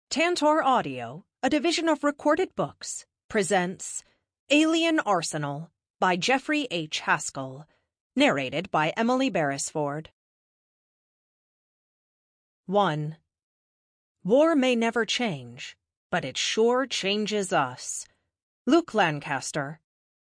Tantor Audio, a division of Recorded Books, presents Alien Arsenal by Jeffrey H. Haskell, narrated by Emily Beresford. 1. War may never change, but it sure changes us. Luke Lancaster.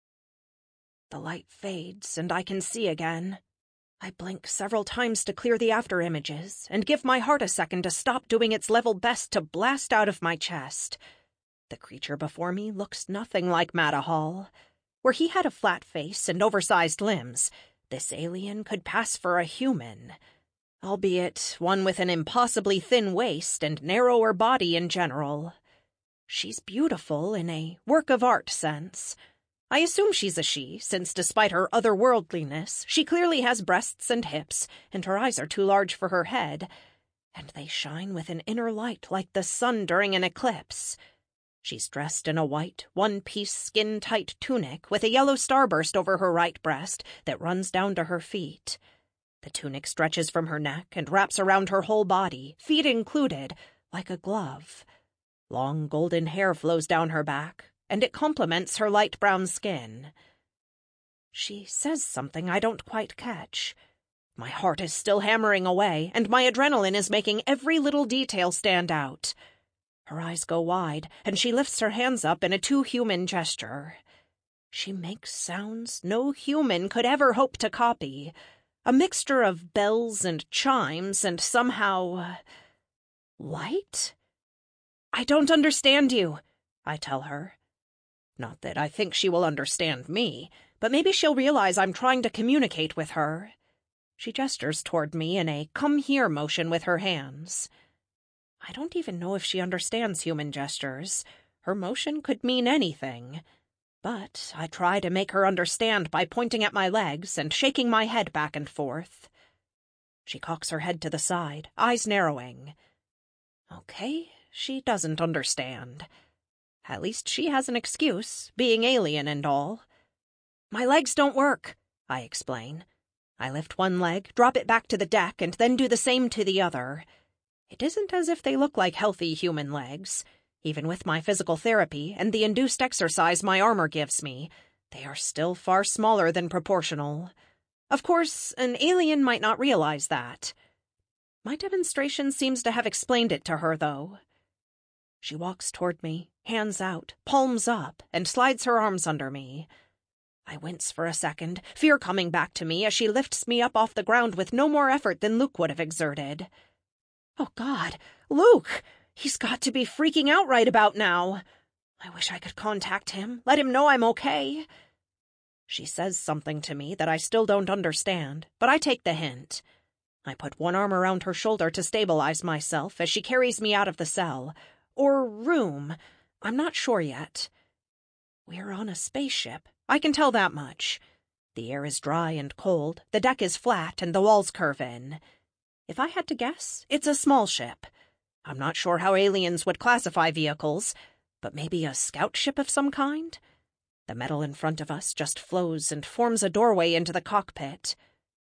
The light fades, and I can see again. I blink several times to clear the after images, and give my heart a second to stop doing its level best to blast out of my chest. The creature before me looks nothing like Madahall. Where he had a flat face and oversized limbs, this alien could pass for a human, albeit one with an impossibly thin waist and narrower body in general. She's beautiful in a work of art sense. I assume she's a she, since despite her otherworldliness, she clearly has breasts and hips, and her eyes are too large for her head, and they shine with an inner light like the sun during an eclipse. She's dressed in a white, one-piece skin-tight tunic with a yellow starburst over her right breast that runs down to her feet. The tunic stretches from her neck and wraps around her whole body, feet included, like a glove. Long golden hair flows down her back, and it complements her light brown skin. She says something I don't quite catch. My heart is still hammering away, and my adrenaline is making every little detail stand out. Her eyes go wide, and she lifts her hands up in a too-human gesture. She makes sounds no human could ever hope to copy. A mixture of bells and chimes and somehow... light? I don't understand you, I tell her. Not that I think she will understand me, but maybe she'll realize I'm trying to communicate with her. She gestures toward me in a come-here motion with her hands. I don't even know if she understands human gestures. Her motion could mean anything. But I try to make her understand by pointing at my legs and shaking my head back and forth. She cocks her head to the side, eyes narrowing. Okay, she doesn't understand. At least she has an excuse, being alien and all. My legs don't work, I explain. I lift one leg, drop it back to the deck, and then do the same to the other. It isn't as if they look like healthy human legs. Even with my physical therapy and the induced exercise my armor gives me, they are still far smaller than proportional. Of course, an alien might not realize that. My demonstration seems to have explained it to her, though. She walks toward me, hands out, palms up, and slides her arms under me. I wince for a second, fear coming back to me as she lifts me up off the ground with no more effort than Luke would have exerted. Oh, God, Luke! He's got to be freaking out right about now. I wish I could contact him, let him know I'm okay. She says something to me that I still don't understand, but I take the hint. I put one arm around her shoulder to stabilize myself as she carries me out of the cell. Or room. I'm not sure yet. We're on a spaceship. I can tell that much. The air is dry and cold, the deck is flat, and the walls curve in. If I had to guess, it's a small ship. I'm not sure how aliens would classify vehicles, but maybe a scout ship of some kind? The metal in front of us just flows and forms a doorway into the cockpit.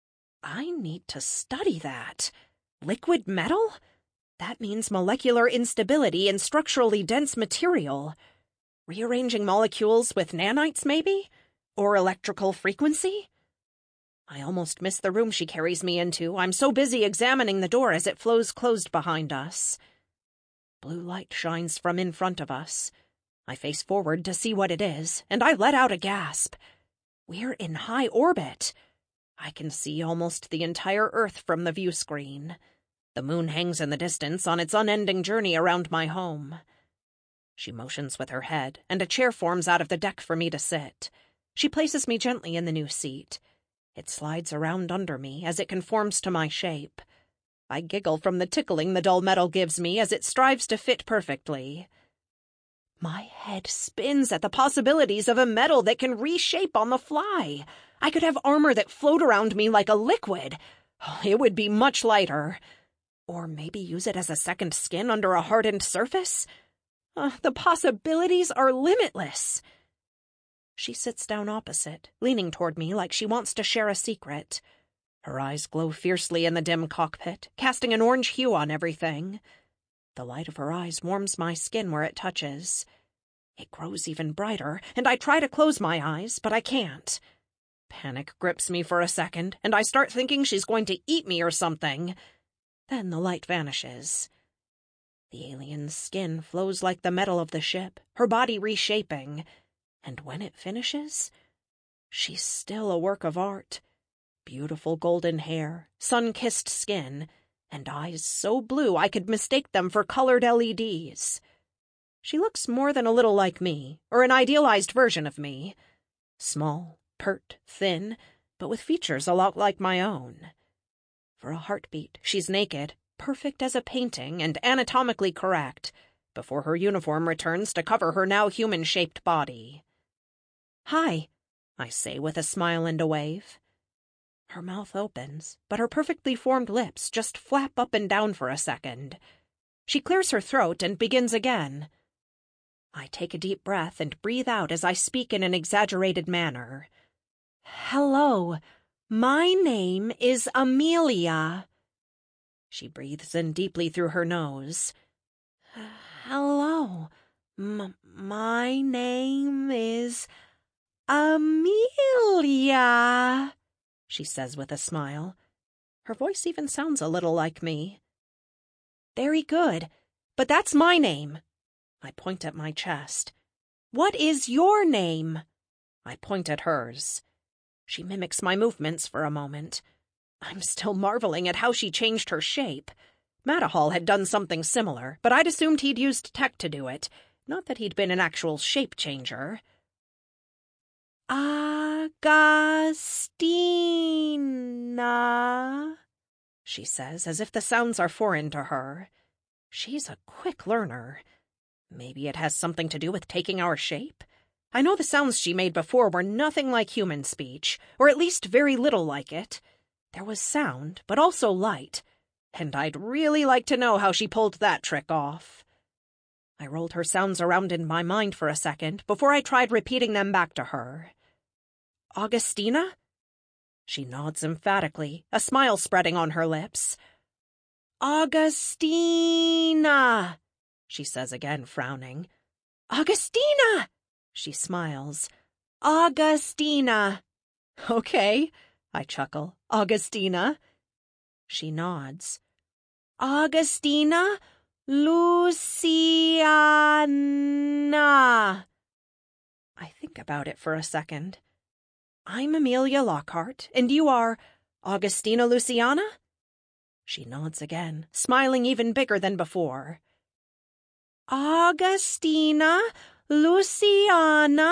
I need to study that. Liquid metal? That means molecular instability in structurally dense material. Rearranging molecules with nanites, maybe? Or electrical frequency? I almost miss the room she carries me into. I'm so busy examining the door as it flows closed behind us. Blue light shines from in front of us. I face forward to see what it is, and I let out a gasp. We're in high orbit. I can see almost the entire Earth from the view screen. The moon hangs in the distance on its unending journey around my home. She motions with her head, and a chair forms out of the deck for me to sit. She places me gently in the new seat. It slides around under me as it conforms to my shape. I giggle from the tickling the dull metal gives me as it strives to fit perfectly. My head spins at the possibilities of a metal that can reshape on the fly. I could have armor that flowed around me like a liquid. It would be much lighter. Or maybe use it as a second skin under a hardened surface? The possibilities are limitless. She sits down opposite, leaning toward me like she wants to share a secret. Her eyes glow fiercely in the dim cockpit, casting an orange hue on everything. The light of her eyes warms my skin where it touches. It grows even brighter, and I try to close my eyes, but I can't. Panic grips me for a second, and I start thinking she's going to eat me or something. Then the light vanishes. The alien's skin flows like the metal of the ship, her body reshaping. And when it finishes, she's still a work of art. Beautiful golden hair, sun-kissed skin, and eyes so blue I could mistake them for colored LEDs. She looks more than a little like me, or an idealized version of me. Small, pert, thin, but with features a lot like my own. For a heartbeat, she's naked, perfect as a painting and anatomically correct, before her uniform returns to cover her now human-shaped body. "Hi," I say with a smile and a wave. Her mouth opens, but her perfectly formed lips just flap up and down for a second. She clears her throat and begins again. I take a deep breath and breathe out as I speak in an exaggerated manner. "Hello, my name is Amelia." She breathes in deeply through her nose. "Hello, my name is Amelia," she says with a smile. Her voice even sounds a little like me. "Very good, but that's my name." I point at my chest. "What is your name?" I point at hers. She mimics my movements for a moment. I'm still marveling at how she changed her shape. Madahall had done something similar, but I'd assumed he'd used tech to do it, not that he'd been an actual shape changer. "Agostina," she says, as if the sounds are foreign to her. She's a quick learner. Maybe it has something to do with taking our shape? I know the sounds she made before were nothing like human speech, or at least very little like it. There was sound, but also light, and I'd really like to know how she pulled that trick off. I rolled her sounds around in my mind for a second before I tried repeating them back to her. "Augustina?" She nods emphatically, a smile spreading on her lips. "Augustina," she says again, frowning. "Augustina!" She smiles. "Augustina." "Okay," I chuckle. "Augustina." She nods. "Augustina Luciana." I think about it for a second. "I'm Amelia Lockhart, and you are Augustina Luciana?" She nods again, smiling even bigger than before. "Augustina Luciana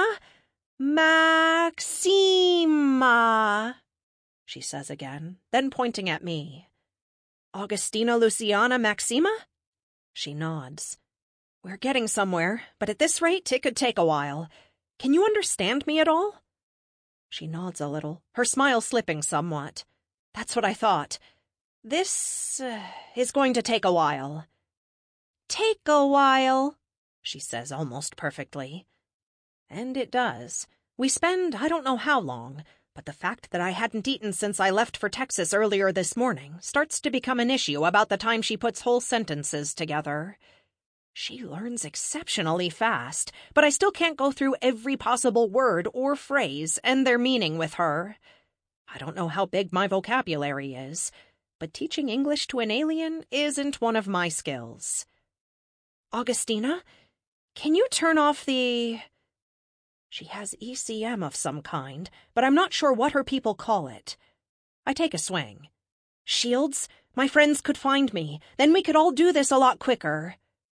Maxima," she says again, then pointing at me. "Augustina Luciana Maxima?" She nods. "We're getting somewhere, but at this rate it could take a while. Can you understand me at all?" She nods a little, her smile slipping somewhat. "That's what I thought. This is going to take a while." "Take a while," she says almost perfectly. And it does. We spend I don't know how long, but the fact that I hadn't eaten since I left for Texas earlier this morning starts to become an issue about the time she puts whole sentences together. She learns exceptionally fast, but I still can't go through every possible word or phrase and their meaning with her. I don't know how big my vocabulary is, but teaching English to an alien isn't one of my skills. "Augustina, can you turn off the—" She has ECM of some kind, but I'm not sure what her people call it. I take a swing. "Shields? My friends could find me. Then we could all do this a lot quicker."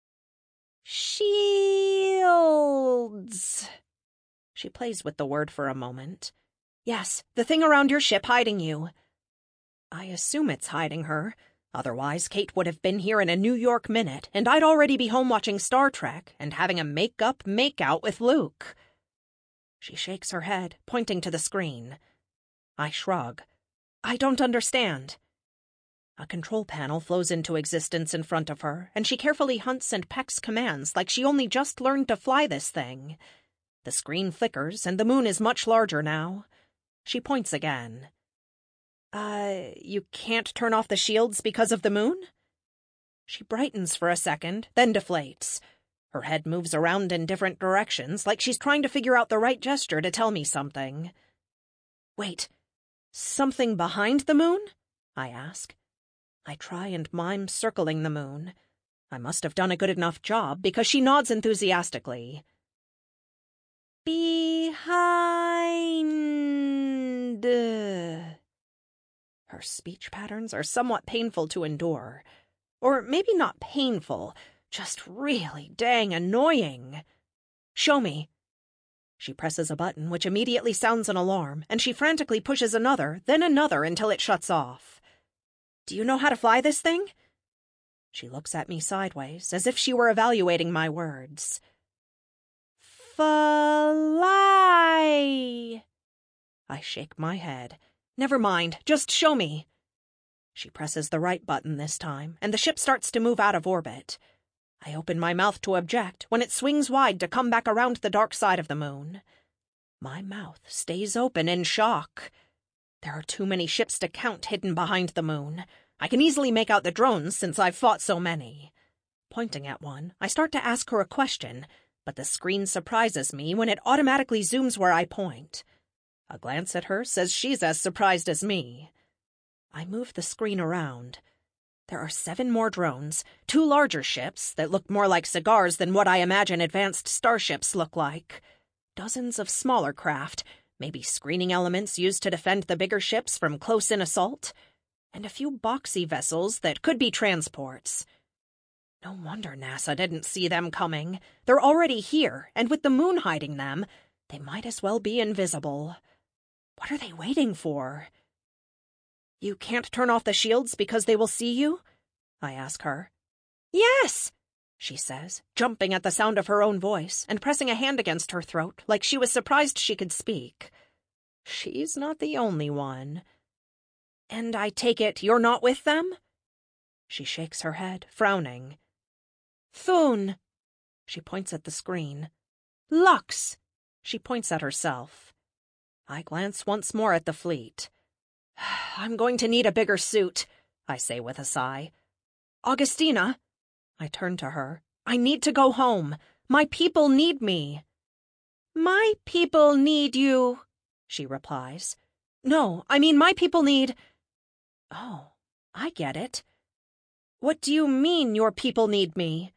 "Shields." She plays with the word for a moment. "Yes, the thing around your ship hiding you." I assume it's hiding her. Otherwise, Kate would have been here in a New York minute, and I'd already be home watching Star Trek and having a make-out with Luke. She shakes her head, pointing to the screen. I shrug. "I don't understand." A control panel flows into existence in front of her, and she carefully hunts and pecks commands like she only just learned to fly this thing. The screen flickers, and the moon is much larger now. She points again. You can't turn off the shields because of the moon?" She brightens for a second, then deflates. Her head moves around in different directions, like she's trying to figure out the right gesture to tell me something. Wait, something behind the moon? I ask. I try and mime circling the moon. I must have done a good enough job because she nods enthusiastically. Behind. Her speech patterns are somewhat painful to endure. Or maybe not painful, just really dang annoying. Show me. She presses a button, which immediately sounds an alarm, and she frantically pushes another, then another until it shuts off. Do you know how to fly this thing? She looks at me sideways, as if she were evaluating my words. Fly! I shake my head. Never mind, just show me. She presses the right button this time, and the ship starts to move out of orbit. I open my mouth to object when it swings wide to come back around the dark side of the moon. My mouth stays open in shock. There are too many ships to count hidden behind the moon. I can easily make out the drones since I've fought so many. Pointing at one, I start to ask her a question, but the screen surprises me when it automatically zooms where I point. A glance at her says she's as surprised as me. I move the screen around. There are 7 more drones, 2 larger ships that look more like cigars than what I imagine advanced starships look like. Dozens of smaller craft, maybe screening elements used to defend the bigger ships from close-in assault, and a few boxy vessels that could be transports. No wonder NASA didn't see them coming. They're already here, and with the moon hiding them, they might as well be invisible. What are they waiting for? You can't turn off the shields because they will see you? I ask her. Yes, she says, jumping at the sound of her own voice and pressing a hand against her throat like she was surprised she could speak. She's not the only one. And I take it you're not with them? She shakes her head, frowning. Thun. She points at the screen. Lux. She points at herself. I glance once more at the fleet. I'm going to need a bigger suit, I say with a sigh. Augustina, I turn to her. I need to go home. My people need me. My people need you, she replies. No, I mean my people need... Oh, I get it. What do you mean your people need me?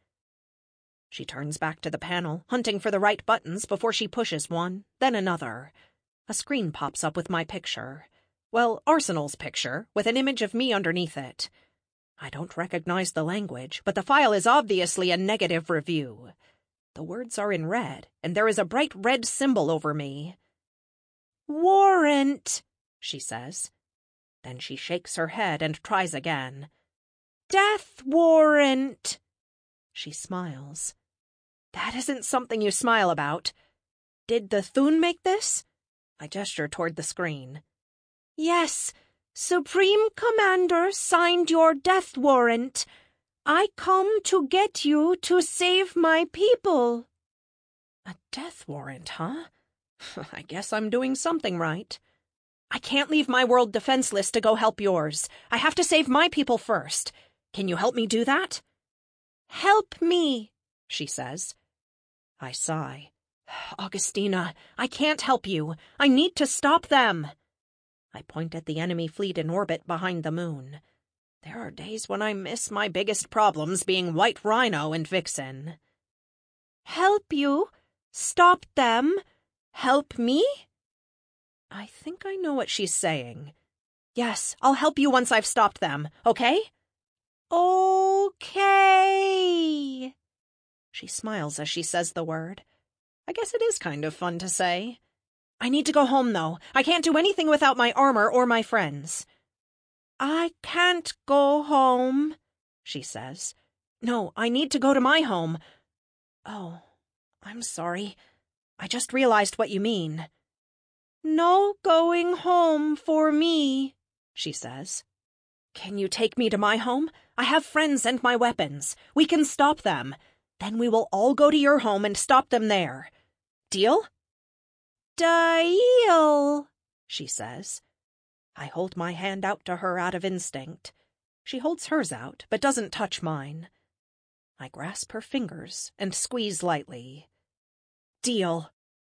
She turns back to the panel, hunting for the right buttons before she pushes one, then another. A screen pops up with my picture. Well, Arsenal's picture, with an image of me underneath it. I don't recognize the language, but the file is obviously a negative review. The words are in red, and there is a bright red symbol over me. Warrant, she says. Then she shakes her head and tries again. Death warrant. She smiles. That isn't something you smile about. Did the Thun make this? I gesture toward the screen. Yes, Supreme Commander signed your death warrant. I come to get you to save my people. A death warrant, huh? I guess I'm doing something right. I can't leave my world defenseless to go help yours. I have to save my people first. Can you help me do that? Help me, she says. I sigh. Augustina, I can't help you. I need to stop them. I point at the enemy fleet in orbit behind the moon. There are days when I miss my biggest problems being White Rhino and Vixen. Help you? Stop them? Help me? I think I know what she's saying. Yes, I'll help you once I've stopped them, okay? Okay. She smiles as she says the word. I guess it is kind of fun to say. I need to go home, though. I can't do anything without my armor or my friends. I can't go home, she says. No, I need to go to my home. Oh, I'm sorry. I just realized what you mean. No going home for me, she says. Can you take me to my home? I have friends and my weapons. We can stop them. Then we will all go to your home and stop them there. Deal? Deal, she says. I hold my hand out to her out of instinct. She holds hers out, but doesn't touch mine. I grasp her fingers and squeeze lightly. Deal.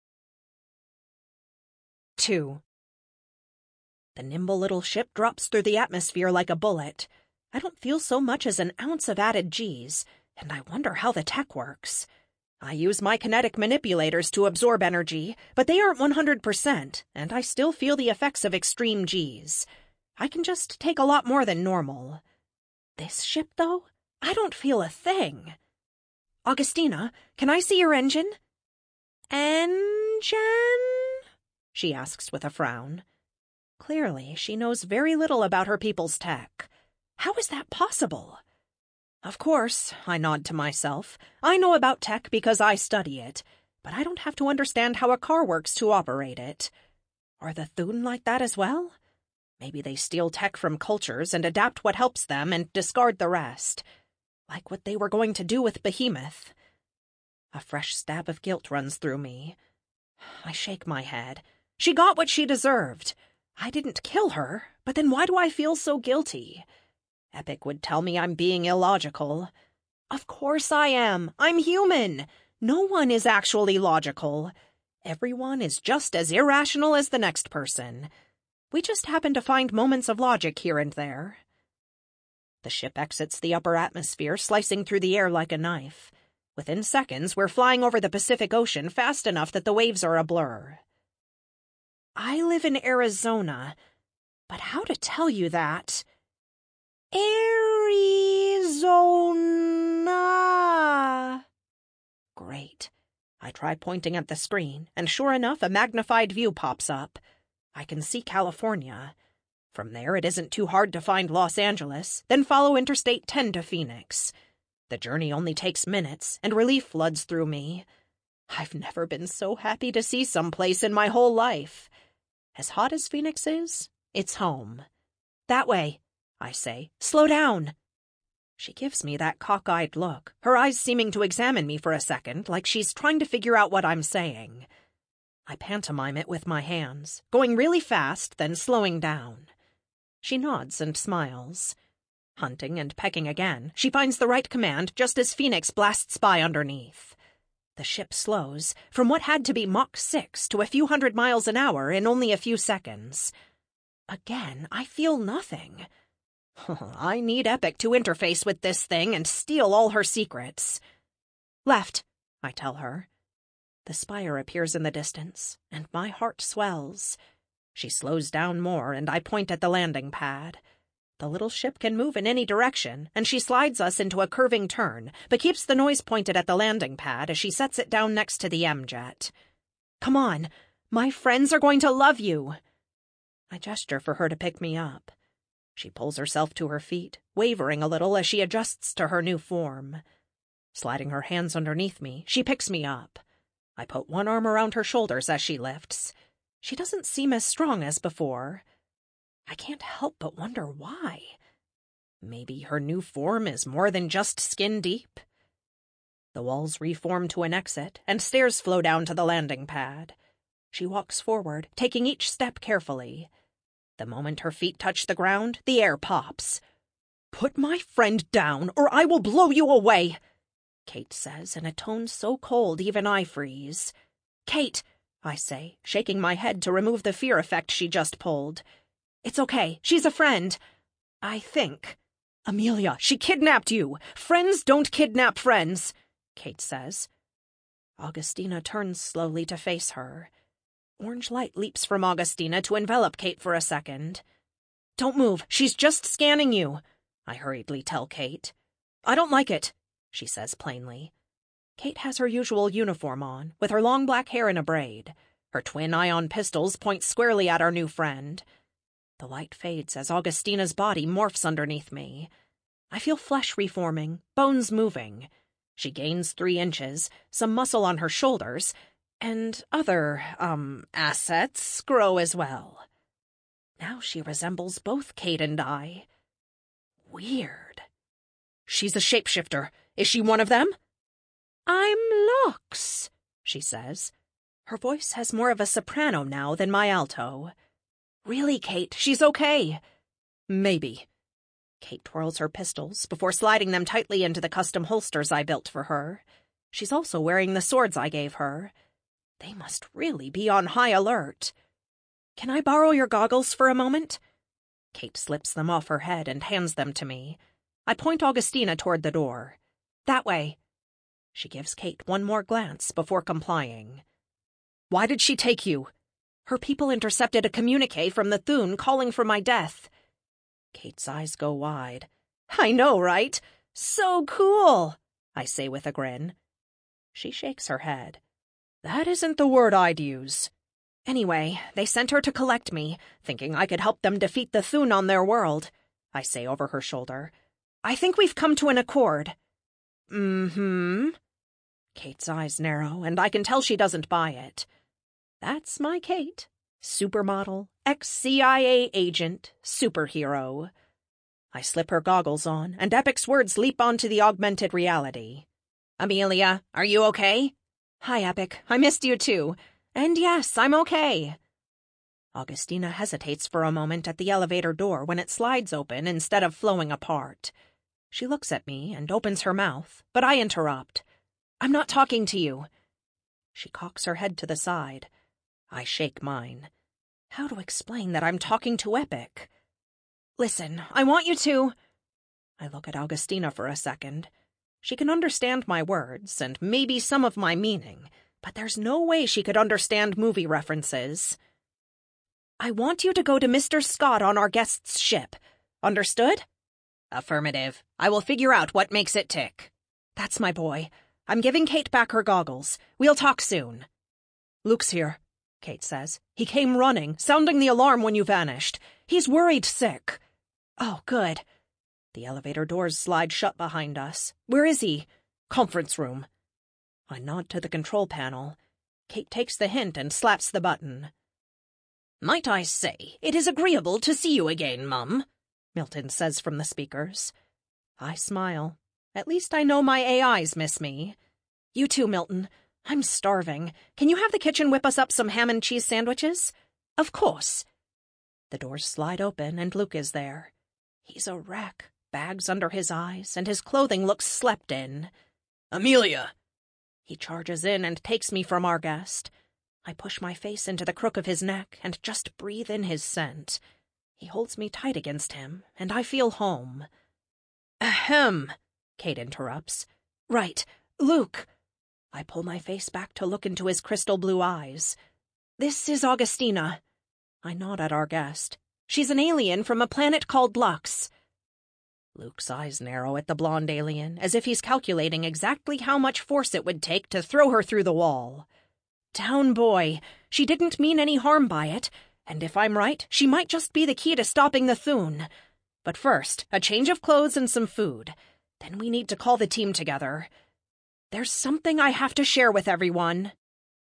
2. The nimble little ship drops through the atmosphere like a bullet. I don't feel so much as an ounce of added G's, and I wonder how the tech works. I use my kinetic manipulators to absorb energy, but they aren't 100%, and I still feel the effects of extreme G's. I can just take a lot more than normal. This ship, though, I don't feel a thing. Augustina, can I see your engine? Engine? She asks with a frown. Clearly, she knows very little about her people's tech. How is that possible? Of course, I nod to myself. I know about tech because I study it, but I don't have to understand how a car works to operate it. Are the Thun like that as well? Maybe they steal tech from cultures and adapt what helps them and discard the rest. Like what they were going to do with Behemoth. A fresh stab of guilt runs through me. I shake my head. She got what she deserved. I didn't kill her, but then why do I feel so guilty? Epic would tell me I'm being illogical. Of course I am. I'm human. No one is actually logical. Everyone is just as irrational as the next person. We just happen to find moments of logic here and there. The ship exits the upper atmosphere, slicing through the air like a knife. Within seconds, we're flying over the Pacific Ocean fast enough that the waves are a blur. I live in Arizona, but how to tell you that? Arizona. Great. I try pointing at the screen, and sure enough, a magnified view pops up. I can see California. From there, it isn't too hard to find Los Angeles, then follow Interstate 10 to Phoenix. The journey only takes minutes, and relief floods through me. I've never been so happy to see someplace in my whole life. As hot as Phoenix is, it's home. That way, I say. Slow down. She gives me that cockeyed look, her eyes seeming to examine me for a second, like she's trying to figure out what I'm saying. I pantomime it with my hands, going really fast, then slowing down. She nods and smiles. Hunting and pecking again, she finds the right command just as Phoenix blasts by underneath. The ship slows, from what had to be Mach 6 to a few hundred miles an hour in only a few seconds. Again, I feel nothing. I need Epic to interface with this thing and steal all her secrets. Left, I tell her. The spire appears in the distance, and my heart swells. She slows down more, and I point at the landing pad. The little ship can move in any direction, and she slides us into a curving turn, but keeps the nose pointed at the landing pad as she sets it down next to the M-jet. Come on, my friends are going to love you. I gesture for her to pick me up. She pulls herself to her feet, wavering a little as she adjusts to her new form. Sliding her hands underneath me, she picks me up. I put one arm around her shoulders as she lifts. She doesn't seem as strong as before. I can't help but wonder why. Maybe her new form is more than just skin deep? The walls reform to an exit, and stairs flow down to the landing pad. She walks forward, taking each step carefully. The moment her feet touch the ground, the air pops. "Put my friend down, or I will blow you away," Kate says in a tone so cold even I freeze. "Kate," I say, shaking my head to remove the fear effect she just pulled. "It's okay. She's a friend. I think." "Amelia, she kidnapped you. Friends don't kidnap friends," Kate says. Augustina turns slowly to face her. Orange light leaps from Augustina to envelop Kate for a second. "Don't move. She's just scanning you," I hurriedly tell Kate. "I don't like it," she says plainly. Kate has her usual uniform on, with her long black hair in a braid. Her twin ion pistols point squarely at our new friend. The light fades as Augustina's body morphs underneath me. I feel flesh reforming, bones moving. She gains 3 inches, some muscle on her shoulders, and other, assets grow as well. Now she resembles both Kate and I. Weird. "She's a shapeshifter. Is she one of them?" "I'm Lux," she says. Her voice has more of a soprano now than my alto. "Really, Kate, she's okay." "Maybe." Kate twirls her pistols before sliding them tightly into the custom holsters I built for her. She's also wearing the swords I gave her. They must really be on high alert. Can I borrow your goggles for a moment? Kate slips them off her head and hands them to me. I point Augustina toward the door. That way. She gives Kate one more glance before complying. Why did she take you? Her people intercepted a communique from the Thune calling for my death. Kate's eyes go wide. I know, right? So cool, I say with a grin. She shakes her head. That isn't the word I'd use. Anyway, they sent her to collect me, thinking I could help them defeat the Thune on their world, I say over her shoulder. I think we've come to an accord. Mm-hmm. Kate's eyes narrow, and I can tell she doesn't buy it. That's my Kate. Supermodel, ex-CIA agent, superhero. I slip her goggles on, and Epic's words leap onto the augmented reality. Amelia, are you okay? Hi, Epic. I missed you too. And yes, I'm okay. Augustina hesitates for a moment at the elevator door when it slides open instead of flowing apart. She looks at me and opens her mouth, but I interrupt. I'm not talking to you. She cocks her head to the side. I shake mine. How to explain that I'm talking to Epic? Listen, I want you to... I look at Augustina for a second. She can understand my words and maybe some of my meaning, but there's no way she could understand movie references. I want you to go to Mr. Scott on our guest's ship. Understood? Affirmative. I will figure out what makes it tick. That's my boy. I'm giving Kate back her goggles. We'll talk soon. Luke's here, Kate says. He came running, sounding the alarm when you vanished. He's worried sick. Oh, good. The elevator doors slide shut behind us. Where is he? Conference room. I nod to the control panel. Kate takes the hint and slaps the button. Might I say, it is agreeable to see you again, Mum, Milton says from the speakers. I smile. At least I know my AIs miss me. You too, Milton. I'm starving. Can you have the kitchen whip us up some ham and cheese sandwiches? Of course. The doors slide open and Luke is there. He's a wreck, bags under his eyes, and his clothing looks slept in. Amelia! He charges in and takes me from our guest. I push my face into the crook of his neck and just breathe in his scent. He holds me tight against him, and I feel home. Ahem, Kate interrupts. Right, Luke. I pull my face back to look into his crystal blue eyes. This is Augustina. I nod at our guest. She's an alien from a planet called Lux. Luke's eyes narrow at the blonde alien, as if he's calculating exactly how much force it would take to throw her through the wall. Down boy, she didn't mean any harm by it, and if I'm right, she might just be the key to stopping the Thune. But first, a change of clothes and some food. Then we need to call the team together. There's something I have to share with everyone.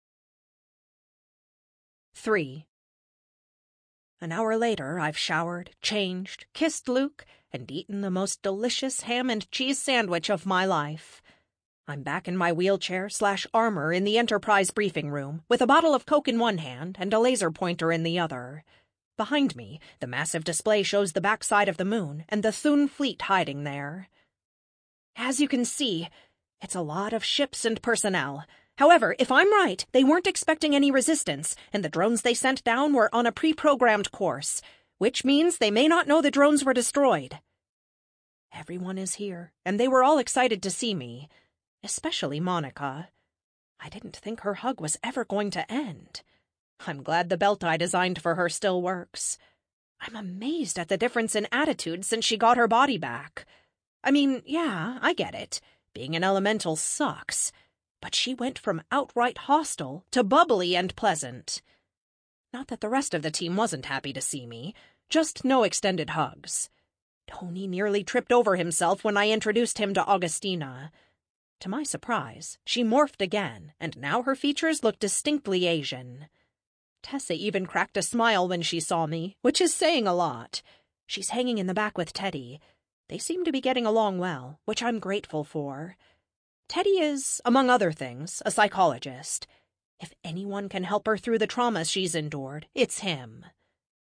3. An hour later, I've showered, changed, kissed Luke, and eaten the most delicious ham and cheese sandwich of my life. I'm back in my wheelchair/armor in the Enterprise briefing room, with a bottle of Coke in one hand and a laser pointer in the other. Behind me, the massive display shows the backside of the moon and the Thune fleet hiding there. As you can see, it's a lot of ships and personnel. However, if I'm right, they weren't expecting any resistance, and the drones they sent down were on a pre-programmed course, which means they may not know the drones were destroyed. Everyone is here, and they were all excited to see me, especially Monica. I didn't think her hug was ever going to end. I'm glad the belt I designed for her still works. I'm amazed at the difference in attitude since she got her body back. I mean, yeah, I get it. Being an elemental sucks. But she went from outright hostile to bubbly and pleasant. Not that the rest of the team wasn't happy to see me, just no extended hugs. Tony nearly tripped over himself when I introduced him to Augustina. To my surprise, she morphed again, and now her features looked distinctly Asian. Tessa even cracked a smile when she saw me, which is saying a lot. She's hanging in the back with Teddy. They seem to be getting along well, which I'm grateful for. Teddy is, among other things, a psychologist. If anyone can help her through the traumas she's endured, it's him.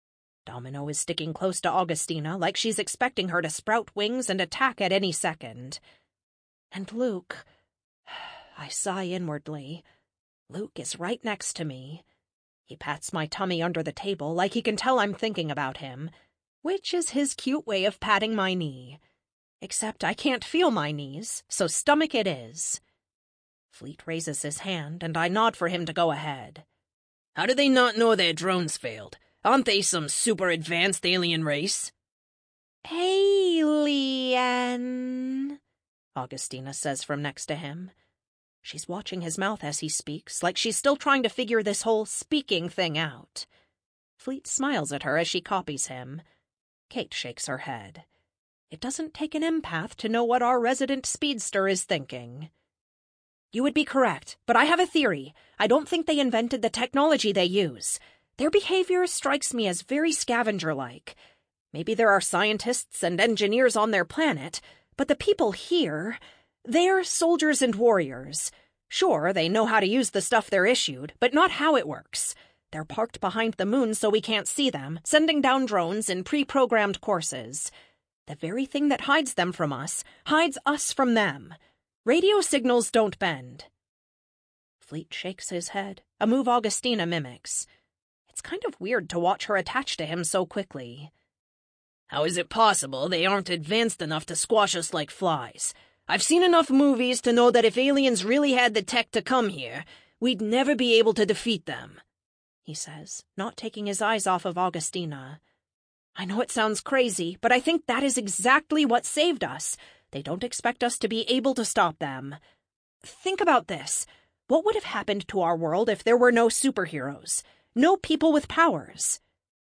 Domino is sticking close to Augustina like she's expecting her to sprout wings and attack at any second. And Luke, I sigh inwardly. Luke is right next to me. He pats my tummy under the table like he can tell I'm thinking about him, which is his cute way of patting my knee. Except I can't feel my knees, so stomach it is. Fleet raises his hand, and I nod for him to go ahead. How do they not know their drones failed? Aren't they some super advanced alien race? Alien, Augustina says from next to him. She's watching his mouth as he speaks, like she's still trying to figure this whole speaking thing out. Fleet smiles at her as she copies him. Kate shakes her head. It doesn't take an empath to know what our resident speedster is thinking. You would be correct, but I have a theory. I don't think they invented the technology they use. Their behavior strikes me as very scavenger-like. Maybe there are scientists and engineers on their planet, but the people here, they're soldiers and warriors. Sure, they know how to use the stuff they're issued, but not how it works. They're parked behind the moon so we can't see them, sending down drones in pre-programmed courses. The very thing that hides them from us hides us from them. Radio signals don't bend. Fleet shakes his head, a move Augustina mimics. It's kind of weird to watch her attached to him so quickly. How is it possible they aren't advanced enough to squash us like flies? I've seen enough movies to know that if aliens really had the tech to come here, we'd never be able to defeat them, he says, not taking his eyes off of Augustina. I know it sounds crazy, but I think that is exactly what saved us. They don't expect us to be able to stop them. Think about this. What would have happened to our world if there were no superheroes? No people with powers?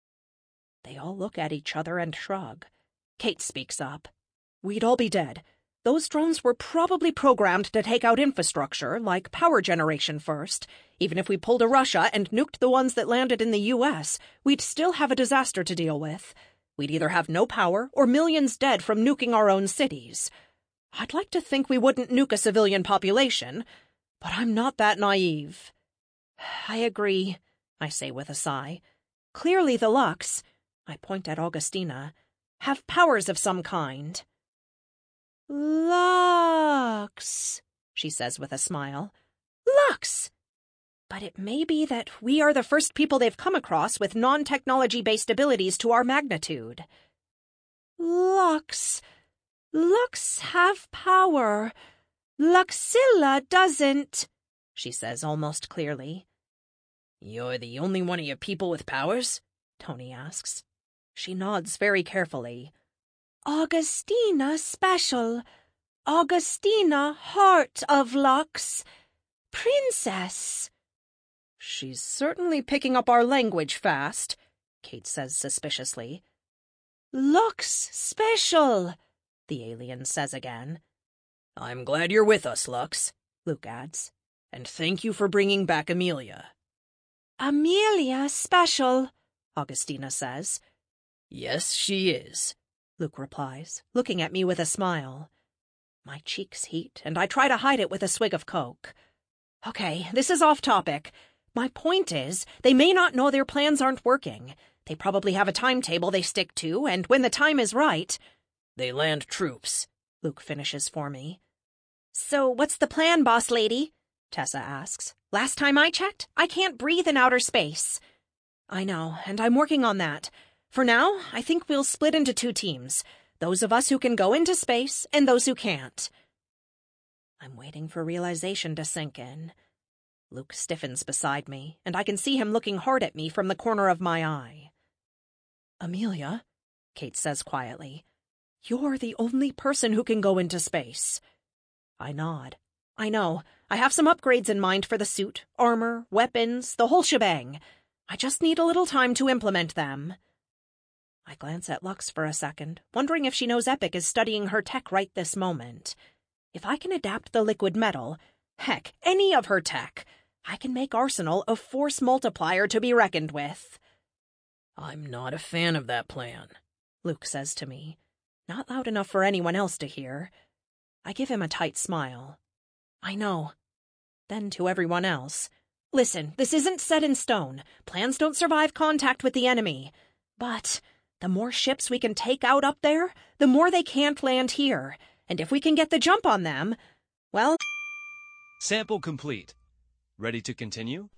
They all look at each other and shrug. Kate speaks up. We'd all be dead. Those drones were probably programmed to take out infrastructure, like power generation first. Even if we pulled a Russia and nuked the ones that landed in the U.S., we'd still have a disaster to deal with. We'd either have no power or millions dead from nuking our own cities. I'd like to think we wouldn't nuke a civilian population, but I'm not that naive. I agree, I say with a sigh. Clearly the Lux, I point at Augustina, have powers of some kind. Lux, she says with a smile. Lux! But it may be that we are the first people they've come across with non-technology-based abilities to our magnitude. Lux. Lux have power. Luxilla doesn't, she says almost clearly. You're the only one of your people with powers? Tony asks. She nods very carefully. Augustina special. Augustina heart of Lux. Princess. She's certainly picking up our language fast, Kate says suspiciously. Lux special, the alien says again. I'm glad you're with us, Lux, Luke adds. And thank you for bringing back Amelia. Amelia special, Augustina says. Yes, she is, Luke replies, looking at me with a smile. My cheeks heat, and I try to hide it with a swig of Coke. Okay, this is off topic. My point is, they may not know their plans aren't working. They probably have a timetable they stick to, and when the time is right... They land troops, Luke finishes for me. So what's the plan, boss lady? Tessa asks. Last time I checked, I can't breathe in outer space. I know, and I'm working on that. For now, I think we'll split into 2 teams. Those of us who can go into space, and those who can't. I'm waiting for realization to sink in. Luke stiffens beside me, and I can see him looking hard at me from the corner of my eye. Amelia, Kate says quietly, you're the only person who can go into space. I nod. I know. I have some upgrades in mind for the suit, armor, weapons, the whole shebang. I just need a little time to implement them. I glance at Lux for a second, wondering if she knows Epic is studying her tech right this moment. If I can adapt the liquid metal, heck, any of her tech, I can make Arsenal a force multiplier to be reckoned with. I'm not a fan of that plan, Luke says to me, not loud enough for anyone else to hear. I give him a tight smile. I know. Then to everyone else, listen, this isn't set in stone. Plans don't survive contact with the enemy. But the more ships we can take out up there, the more they can't land here. And if we can get the jump on them, well... Sample complete. Ready to continue?